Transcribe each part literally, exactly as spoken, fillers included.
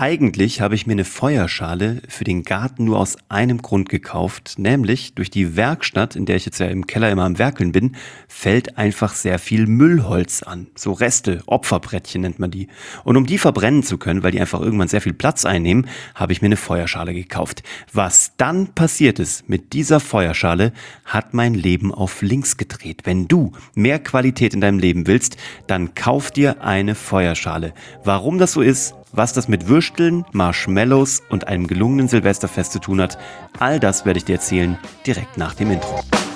Eigentlich habe ich mir eine Feuerschale für den Garten nur aus einem Grund gekauft, nämlich durch die Werkstatt, in der ich jetzt ja im Keller immer am Werkeln bin, fällt einfach sehr viel Müllholz an. So Reste, Opferbrettchen nennt man die. Und um die verbrennen zu können, weil die einfach irgendwann sehr viel Platz einnehmen, habe ich mir eine Feuerschale gekauft. Was dann passiert ist mit dieser Feuerschale, hat mein Leben auf links gedreht. Wenn du mehr Qualität in deinem Leben willst, dann kauf dir eine Feuerschale. Warum das so ist, was das mit Würsteln, Marshmallows und einem gelungenen Silvesterfest zu tun hat, all das werde ich dir erzählen, direkt nach dem Intro.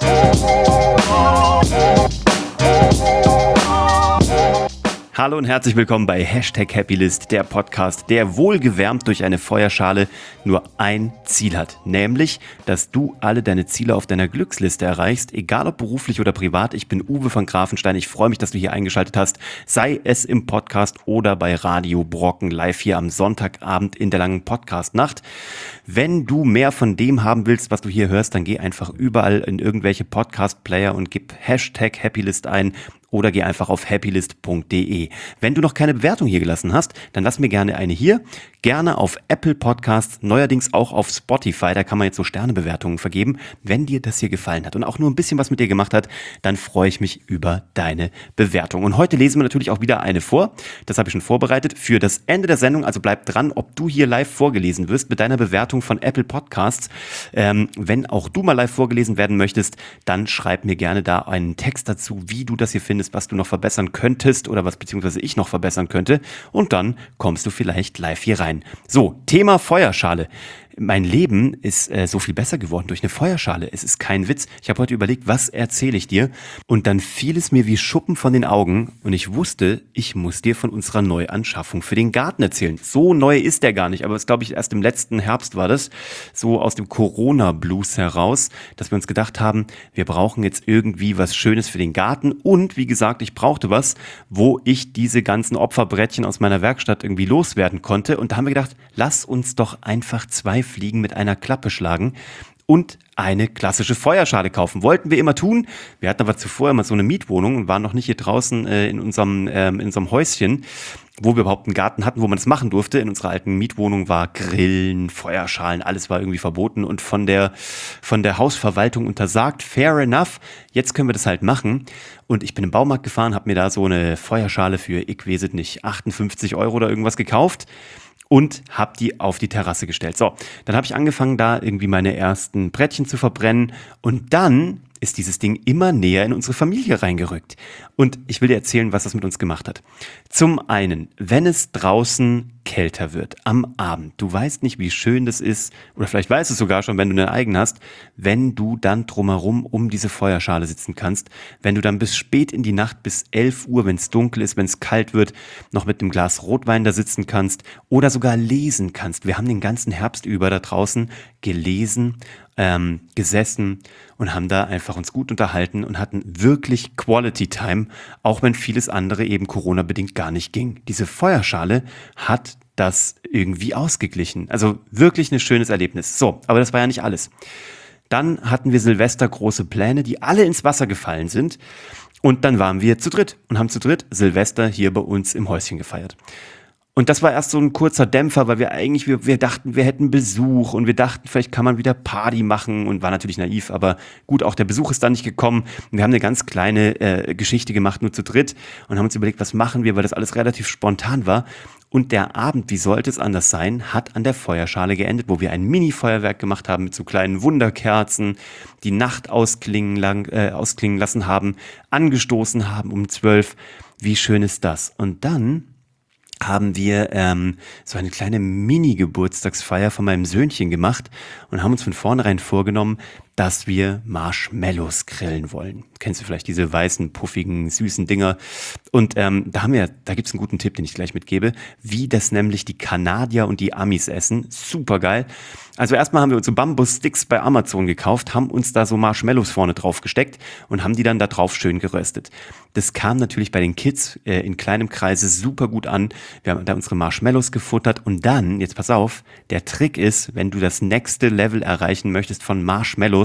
Hallo und herzlich willkommen bei Hashtag Happylist, der Podcast, der wohlgewärmt durch eine Feuerschale nur ein Ziel hat. Nämlich, dass du alle deine Ziele auf deiner Glücksliste erreichst, egal ob beruflich oder privat. Ich bin Uwe von Grafenstein, ich freue mich, dass du hier eingeschaltet hast, sei es im Podcast oder bei Radio Brocken live hier am Sonntagabend in der langen Podcast-Nacht. Wenn du mehr von dem haben willst, was du hier hörst, dann geh einfach überall in irgendwelche Podcast-Player und gib Hashtag Happylist ein. Oder geh einfach auf happylist punkt de. Wenn du noch keine Bewertung hier gelassen hast, dann lass mir gerne eine hier. Gerne auf Apple Podcasts, neuerdings auch auf Spotify. Da kann man jetzt so Sternebewertungen vergeben. Wenn dir das hier gefallen hat und auch nur ein bisschen was mit dir gemacht hat, dann freue ich mich über deine Bewertung. Und heute lesen wir natürlich auch wieder eine vor. Das habe ich schon vorbereitet für das Ende der Sendung. Also bleib dran, ob du hier live vorgelesen wirst mit deiner Bewertung von Apple Podcasts. Ähm, wenn auch du mal live vorgelesen werden möchtest, dann schreib mir gerne da einen Text dazu, wie du das hier findest, was du noch verbessern könntest oder was beziehungsweise ich noch verbessern könnte, und dann kommst du vielleicht live hier rein. So, Thema Feuerschale. Mein Leben ist äh, so viel besser geworden durch eine Feuerschale. Es ist kein Witz. Ich habe heute überlegt, was erzähle ich dir? Und dann fiel es mir wie Schuppen von den Augen und ich wusste, ich muss dir von unserer Neuanschaffung für den Garten erzählen. So neu ist der gar nicht, aber es glaube ich erst im letzten Herbst war das, so aus dem Corona-Blues heraus, dass wir uns gedacht haben, wir brauchen jetzt irgendwie was Schönes für den Garten und wie gesagt, ich brauchte was, wo ich diese ganzen Opferbrettchen aus meiner Werkstatt irgendwie loswerden konnte, und da haben wir gedacht, lass uns doch einfach zwei Fliegen mit einer Klappe schlagen und eine klassische Feuerschale kaufen. Wollten wir immer tun. Wir hatten aber zuvor immer so eine Mietwohnung und waren noch nicht hier draußen äh, in unserem ähm, in unserem Häuschen, wo wir überhaupt einen Garten hatten, wo man das machen durfte. In unserer alten Mietwohnung war Grillen, Feuerschalen, alles war irgendwie verboten und von der von der Hausverwaltung untersagt. Fair enough. Jetzt können wir das halt machen. Und ich bin im Baumarkt gefahren, habe mir da so eine Feuerschale für, ich weiß es nicht, achtundfünfzig Euro oder irgendwas gekauft. Und habe die auf die Terrasse gestellt. So, dann habe ich angefangen, da irgendwie meine ersten Brettchen zu verbrennen. Und dann ist dieses Ding immer näher in unsere Familie reingerückt. Und ich will dir erzählen, was das mit uns gemacht hat. Zum einen, wenn es draußen kälter wird, am Abend, du weißt nicht, wie schön das ist, oder vielleicht weißt du es sogar schon, wenn du eine eigene hast, wenn du dann drumherum um diese Feuerschale sitzen kannst, wenn du dann bis spät in die Nacht, bis elf Uhr, wenn es dunkel ist, wenn es kalt wird, noch mit einem Glas Rotwein da sitzen kannst oder sogar lesen kannst. Wir haben den ganzen Herbst über da draußen gelesen, ähm, gesessen und haben da einfach uns gut unterhalten und hatten wirklich Quality Time, auch wenn vieles andere eben Corona-bedingt gar nicht ging. Diese Feuerschale hat das irgendwie ausgeglichen. Also wirklich ein schönes Erlebnis. So, aber das war ja nicht alles. Dann hatten wir Silvester große Pläne, die alle ins Wasser gefallen sind. Und dann waren wir zu dritt und haben zu dritt Silvester hier bei uns im Häuschen gefeiert. Und das war erst so ein kurzer Dämpfer, weil wir eigentlich, wir, wir dachten, wir hätten Besuch und wir dachten, vielleicht kann man wieder Party machen, und war natürlich naiv, aber gut, auch der Besuch ist dann nicht gekommen. Wir haben eine ganz kleine äh, Geschichte gemacht, nur zu dritt, und haben uns überlegt, was machen wir, weil das alles relativ spontan war. Und der Abend, wie sollte es anders sein, hat an der Feuerschale geendet, wo wir ein Mini-Feuerwerk gemacht haben mit so kleinen Wunderkerzen, die Nacht ausklingen, lang, äh, ausklingen lassen haben, angestoßen haben um zwölf. Wie schön ist das? Und dann haben wir ähm, so eine kleine Mini-Geburtstagsfeier von meinem Söhnchen gemacht und haben uns von vornherein vorgenommen, dass wir Marshmallows grillen wollen. Kennst du vielleicht diese weißen, puffigen, süßen Dinger? Und ähm, da haben wir, da gibt's einen guten Tipp, den ich gleich mitgebe, wie das nämlich die Kanadier und die Amis essen. Super geil. Also erstmal haben wir uns so Bambussticks bei Amazon gekauft, haben uns da so Marshmallows vorne drauf gesteckt und haben die dann da drauf schön geröstet. Das kam natürlich bei den Kids äh, in kleinem Kreise super gut an. Wir haben da unsere Marshmallows gefuttert und dann, jetzt pass auf, der Trick ist, wenn du das nächste Level erreichen möchtest von Marshmallows,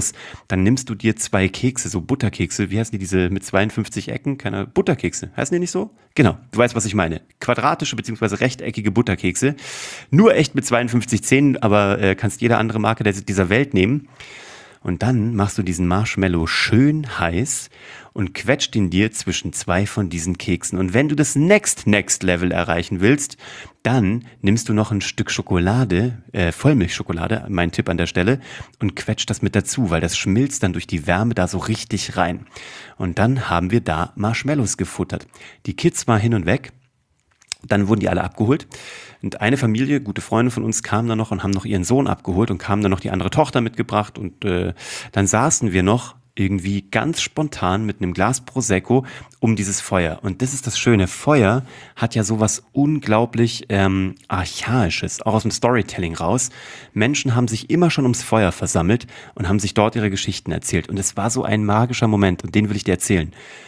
Marshmallows, dann nimmst du dir zwei Kekse, so Butterkekse, wie heißen die, diese mit zweiundfünfzig Ecken? Keine Butterkekse, heißen die nicht so? Genau, du weißt, was ich meine. Quadratische bzw. rechteckige Butterkekse, nur echt mit zweiundfünfzig Zähnen, aber äh, kannst jede andere Marke der, dieser Welt nehmen. Und dann machst du diesen Marshmallow schön heiß und quetscht ihn dir zwischen zwei von diesen Keksen. Und wenn du das Next Next Level erreichen willst, dann nimmst du noch ein Stück Schokolade, äh, Vollmilchschokolade, mein Tipp an der Stelle, und quetscht das mit dazu, weil das schmilzt dann durch die Wärme da so richtig rein. Und dann haben wir da Marshmallows gefuttert. Die Kids waren hin und weg. Dann wurden die alle abgeholt und eine Familie, gute Freunde von uns, kamen dann noch und haben noch ihren Sohn abgeholt und kamen dann noch die andere Tochter mitgebracht und äh, dann saßen wir noch irgendwie ganz spontan mit einem Glas Prosecco um dieses Feuer. Und das ist das Schöne, Feuer hat ja sowas unglaublich ähm, Archaisches, auch aus dem Storytelling raus. Menschen haben sich immer schon ums Feuer versammelt und haben sich dort ihre Geschichten erzählt und es war so ein magischer Moment und den will ich dir erzählen.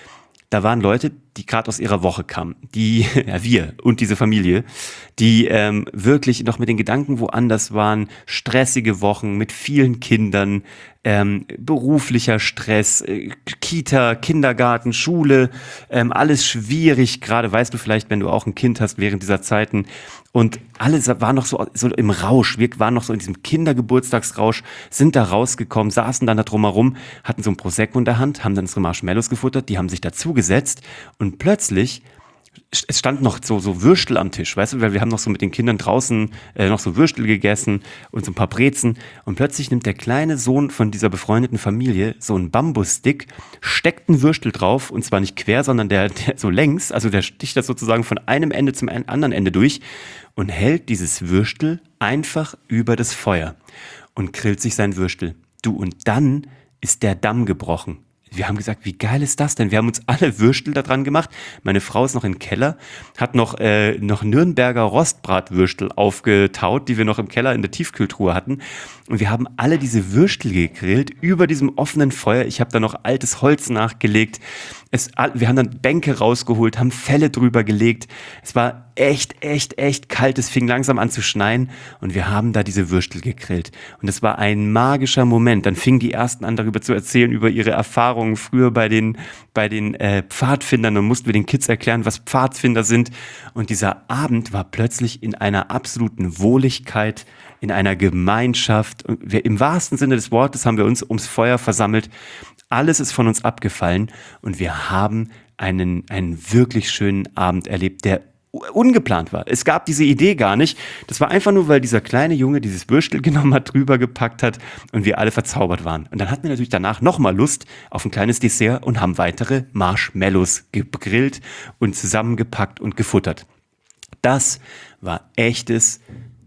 Da waren Leute, die gerade aus ihrer Woche kamen, die, ja wir und diese Familie, die ähm, wirklich noch mit den Gedanken woanders waren, stressige Wochen mit vielen Kindern, ähm, beruflicher Stress, äh, Kita, Kindergarten, Schule, ähm, alles schwierig, gerade weißt du vielleicht, wenn du auch ein Kind hast während dieser Zeiten und alle waren noch so, so im Rausch, wir waren noch so in diesem Kindergeburtstagsrausch, sind da rausgekommen, saßen dann da drumherum, hatten so ein Prosecco in der Hand, haben dann unsere Marshmallows gefuttert, die haben sich dazugesetzt und plötzlich, es stand noch so, so Würstel am Tisch, weißt du, weil wir haben noch so mit den Kindern draußen äh, noch so Würstel gegessen und so ein paar Brezen und plötzlich nimmt der kleine Sohn von dieser befreundeten Familie so einen Bambusstick, steckt einen Würstel drauf und zwar nicht quer, sondern der, der so längs, also der sticht das sozusagen von einem Ende zum anderen Ende durch und hält dieses Würstel einfach über das Feuer und grillt sich sein Würstel. Du, und dann ist der Damm gebrochen. Wir haben gesagt, wie geil ist das denn? Wir haben uns alle Würstel da dran gemacht. Meine Frau ist noch im Keller, hat noch, äh, noch Nürnberger Rostbratwürstel aufgetaut, die wir noch im Keller in der Tiefkühltruhe hatten. Und wir haben alle diese Würstel gegrillt über diesem offenen Feuer. Ich habe da noch altes Holz nachgelegt. Es, wir haben dann Bänke rausgeholt, haben Felle drüber gelegt. Es war echt, echt, echt kalt. Es fing langsam an zu schneien und wir haben da diese Würstel gegrillt. Und es war ein magischer Moment. Dann fingen die Ersten an, darüber zu erzählen, über ihre Erfahrungen früher bei den, bei den äh, Pfadfindern. Und mussten wir den Kids erklären, was Pfadfinder sind. Und dieser Abend war plötzlich in einer absoluten Wohligkeit, in einer Gemeinschaft. Und wir, im wahrsten Sinne des Wortes haben wir uns ums Feuer versammelt. Alles ist von uns abgefallen und wir haben einen, einen wirklich schönen Abend erlebt, der ungeplant war. Es gab diese Idee gar nicht. Das war einfach nur, weil dieser kleine Junge dieses Würstel genommen hat, drüber gepackt hat und wir alle verzaubert waren. Und dann hatten wir natürlich danach nochmal Lust auf ein kleines Dessert und haben weitere Marshmallows gegrillt und zusammengepackt und gefuttert. Das war echtes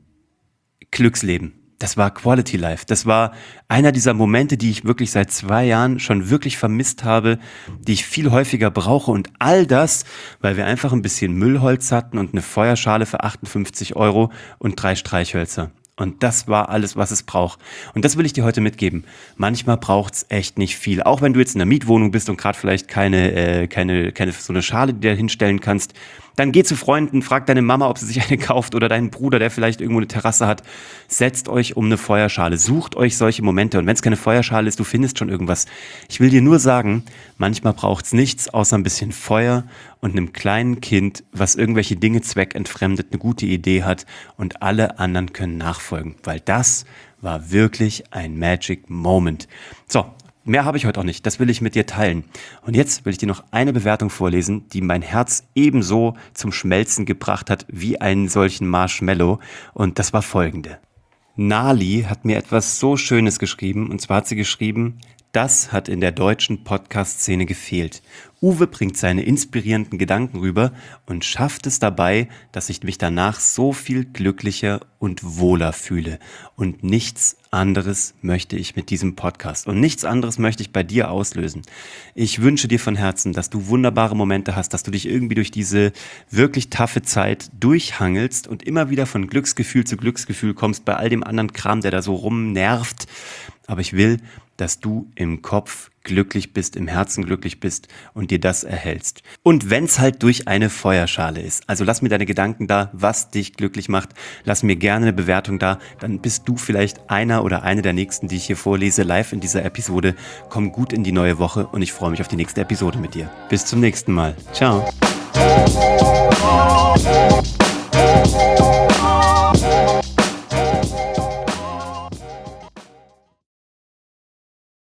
Glücksleben. Das war Quality Life. Das war einer dieser Momente, die ich wirklich seit zwei Jahren schon wirklich vermisst habe, die ich viel häufiger brauche. Und all das, weil wir einfach ein bisschen Müllholz hatten und eine Feuerschale für achtundfünfzig Euro und drei Streichhölzer. Und das war alles, was es braucht. Und das will ich dir heute mitgeben. Manchmal braucht's echt nicht viel. Auch wenn du jetzt in einer Mietwohnung bist und gerade vielleicht keine, äh, keine, keine so eine Schale, die du hinstellen kannst, dann geh zu Freunden, frag deine Mama, ob sie sich eine kauft oder deinen Bruder, der vielleicht irgendwo eine Terrasse hat. Setzt euch um eine Feuerschale, sucht euch solche Momente. Und wenn es keine Feuerschale ist, du findest schon irgendwas. Ich will dir nur sagen, manchmal braucht's nichts außer ein bisschen Feuer und einem kleinen Kind, was irgendwelche Dinge zweckentfremdet, eine gute Idee hat und alle anderen können nachfolgen. Weil das war wirklich ein Magic Moment. So. Mehr habe ich heute auch nicht, das will ich mit dir teilen. Und jetzt will ich dir noch eine Bewertung vorlesen, die mein Herz ebenso zum Schmelzen gebracht hat wie einen solchen Marshmallow. Und das war folgende. Nali hat mir etwas so Schönes geschrieben. Und zwar hat sie geschrieben, das hat in der deutschen Podcast-Szene gefehlt. Uwe bringt seine inspirierenden Gedanken rüber und schafft es dabei, dass ich mich danach so viel glücklicher und wohler fühle. Und nichts anderes möchte ich mit diesem Podcast. Und nichts anderes möchte ich bei dir auslösen. Ich wünsche dir von Herzen, dass du wunderbare Momente hast, dass du dich irgendwie durch diese wirklich taffe Zeit durchhangelst und immer wieder von Glücksgefühl zu Glücksgefühl kommst bei all dem anderen Kram, der da so rumnervt. Aber ich will, dass du im Kopf glücklich bist, im Herzen glücklich bist und dir das erhältst. Und wenn es halt durch eine Feuerschale ist, also lass mir deine Gedanken da, was dich glücklich macht, lass mir gerne eine Bewertung da, dann bist du vielleicht einer oder eine der nächsten, die ich hier vorlese, live in dieser Episode. Komm gut in die neue Woche und ich freue mich auf die nächste Episode mit dir. Bis zum nächsten Mal. Ciao.